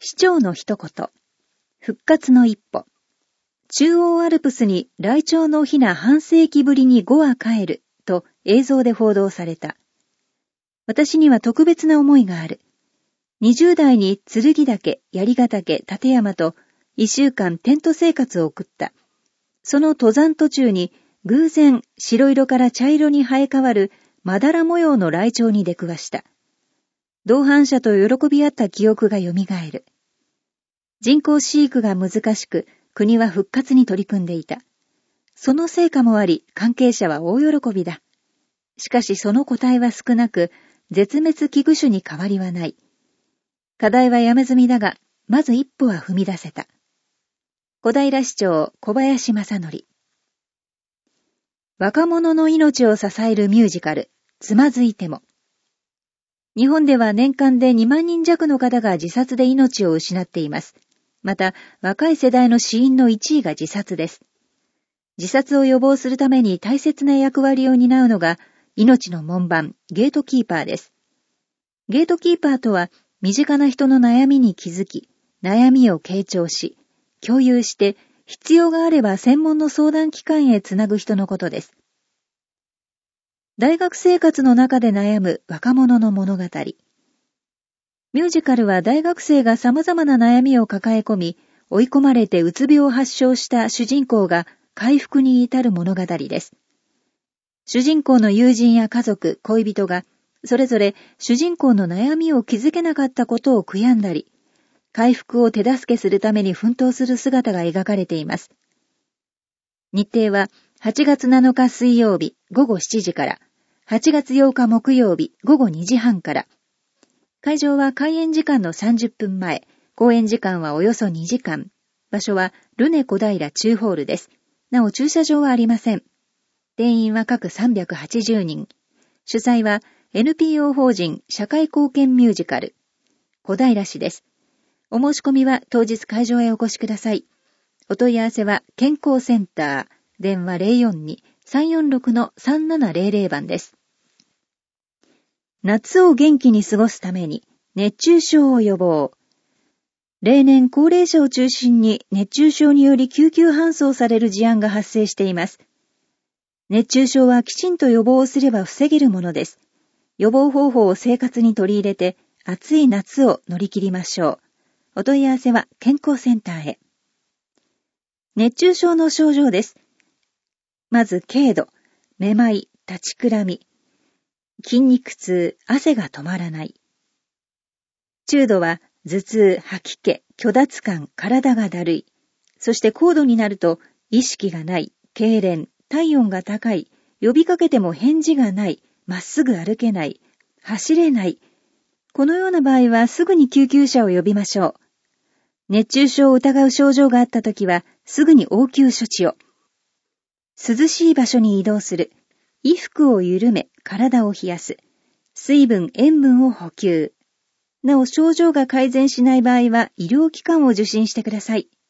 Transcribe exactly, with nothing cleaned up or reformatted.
市長の一言。復活の一歩。中央アルプスにライチョウのヒナ半世紀ぶりにご羽帰ると映像で報道された。私には特別な思いがある。にじゅう代に剣岳、槍ヶ岳、立山といっしゅうかんテント生活を送った。その登山途中に偶然白色から茶色に生え変わるまだら模様のライチョウに出くわした。同伴者と喜び合った記憶がよみがえる。人工飼育が難しく、国は復活に取り組んでいた。その成果もあり、関係者は大喜びだ。しかしその個体は少なく、絶滅危惧種に変わりはない。課題は山積みだが、まず一歩は踏み出せた。小平市長小林正則。若者の命を支えるミュージカル、つまずいても。日本では年間でにまんにん弱の方が自殺で命を失っています。また、若い世代の死因のいちいが自殺です。自殺を予防するために大切な役割を担うのが、命の門番、ゲートキーパーです。ゲートキーパーとは、身近な人の悩みに気づき、悩みを傾聴し、共有して、必要があれば専門の相談機関へつなぐ人のことです。大学生活の中で悩む若者の物語。ミュージカルは大学生が様々な悩みを抱え込み、追い込まれてうつ病を発症した主人公が回復に至る物語です。主人公の友人や家族、恋人が、それぞれ主人公の悩みを気づけなかったことを悔やんだり、回復を手助けするために奮闘する姿が描かれています。日程ははちがつなのか水曜日ごごしちじから、はちがつようか木曜日ごごにじはんから。会場は開演時間のさんじゅっぷんまえ、公演時間はおよそにじかん。場所はルネ小平中ホールです。なお駐車場はありません。定員は各さんびゃくはちじゅうにん。主催は エヌピーオー 法人社会貢献ミュージカル。小平市です。お申し込みは当日会場へお越しください。お問い合わせは健康センター、電話 ゼロよんに さんよんろく さんななゼロゼロ 番です。夏を元気に過ごすために熱中症を予防。例年高齢者を中心に熱中症により救急搬送される事案が発生しています。熱中症はきちんと予防をすれば防げるものです。予防方法を生活に取り入れて暑い夏を乗り切りましょう。お問い合わせは健康センターへ。熱中症の症状です。まず軽度、めまい、立ちくらみ、筋肉痛、汗が止まらない。中度は頭痛、吐き気、虚脱感、体がだるい。そして高度になると意識がない、痙攣、体温が高い、呼びかけても返事がない、まっすぐ歩けない、走れない。このような場合はすぐに救急車を呼びましょう。熱中症を疑う症状があったときはすぐに応急処置を。涼しい場所に移動する。衣服を緩め、体を冷やす。水分、塩分を補給。なお症状が改善しない場合は医療機関を受診してください。